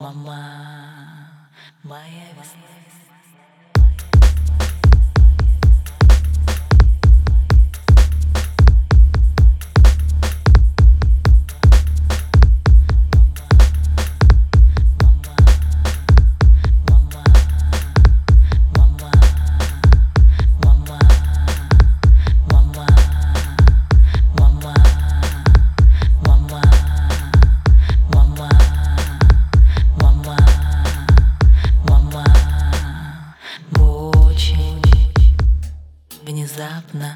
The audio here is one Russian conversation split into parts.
Мама, моя весна. Внезапно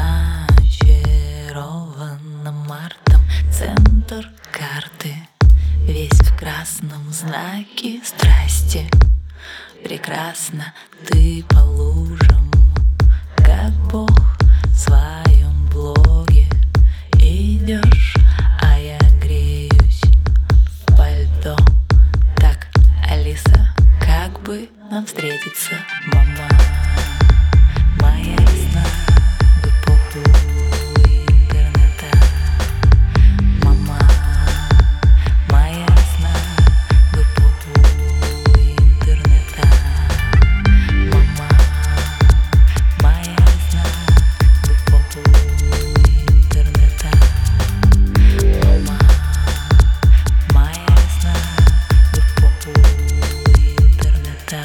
очарована мартом. Центр карты весь в красном, знаке страсти. Прекрасно ты по лужам, как Бог в своем блоге. Идешь, а я греюсь в пальто. Так, Алиса, как бы нам встретиться, мама? Моя весна в эпоху интернета. Мама, моя весна в эпоху интернета. Мама, моя весна в эпоху интернета. Мама, моя весна в эпоху интернета.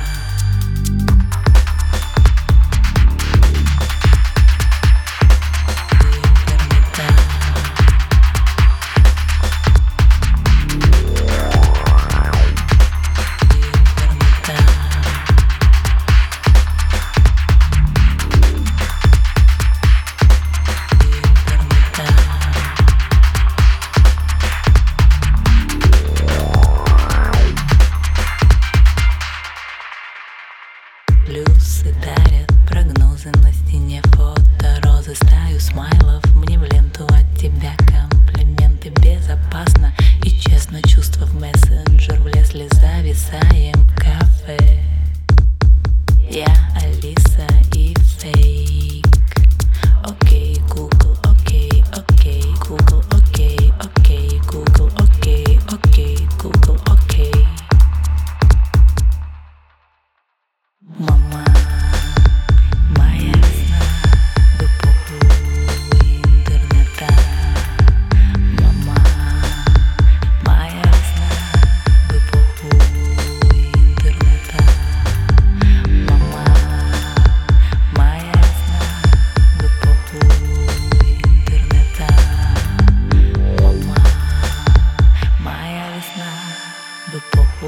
Плюсы дарят прогнозы на стене, фото розы, стаю смайлов мне в ленту от тебя, комплименты безопасно и честно, чувства в мессенджер влезли, зависаем в кафе. Я Алиса и фейк. Окей, Google, окей, окей, Google, окей, окей, Google, окей, окей, Google, окей. Мама, моя весна в эпоху интернета. Мама, моя весна в эпоху интернета. Мама, моя весна в эпоху интернета. Мама, моя весна в эпоху.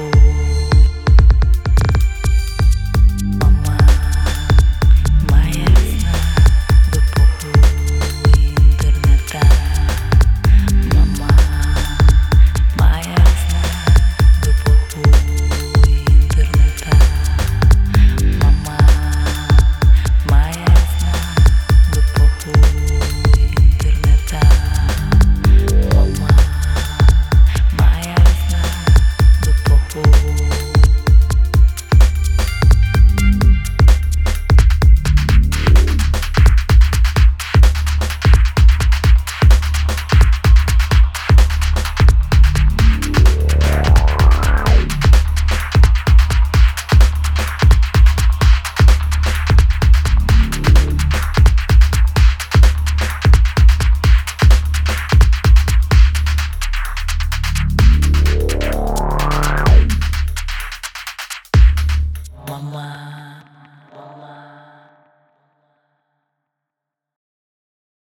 Мама.